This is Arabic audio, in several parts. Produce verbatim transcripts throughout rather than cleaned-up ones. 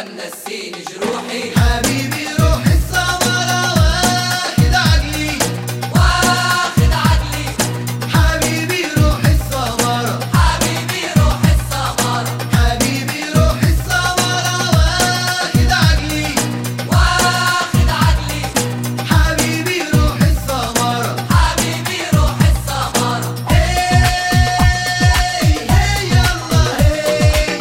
يا منسين جروحي. حبيبي روح السمرة واخد عقلي واخد عقلي. حبيبي روح السمرة حبيبي روح السمرة. حبيبي روح السمرة واخد عقلي واخد عقلي. حبيبي روح السمرة حبيبي روح السمرة. هي هي يلا هي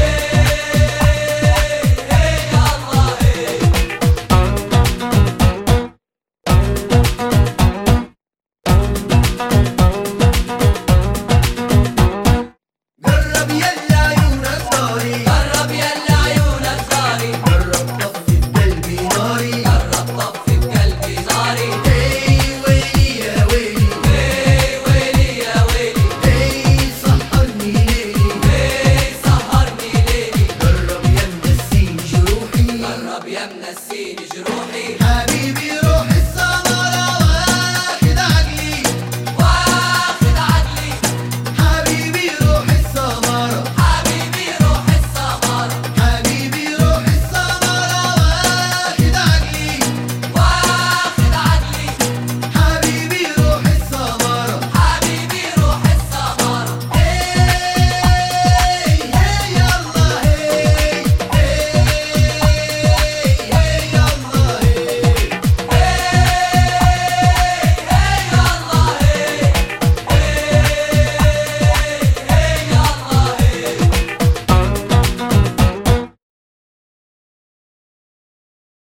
جرب يلا عيونك طاري جرب يلا عيونك طاري. جرب طفي بقلبي ناري جرب طفي بقلبي ناري. هي ويلي يا ويلي ايه ويلي يا ويلي. هي سهرني ليلي ايه سهرني ليلي. جرب يا منسين جروحي جرب يا منسين جروحي.